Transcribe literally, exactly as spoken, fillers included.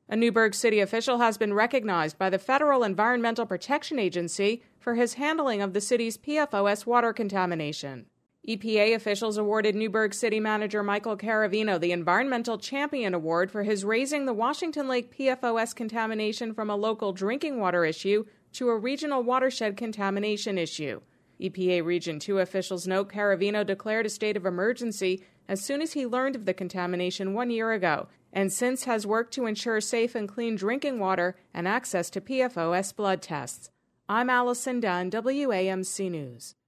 A Newburgh City official has been recognized by the Federal Environmental Protection Agency for his handling of the city's P F O S water contamination. E P A officials awarded Newburgh City Manager Michael Caravino the Environmental Champion Award for his raising the Washington Lake P F O S contamination from a local drinking water issue to a regional watershed contamination issue. E P A Region two officials note Caravino declared a state of emergency as soon as he learned of the contamination one year ago, and since has worked to ensure safe and clean drinking water and access to P F O S blood tests. I'm Allison Dunn, W A M C News.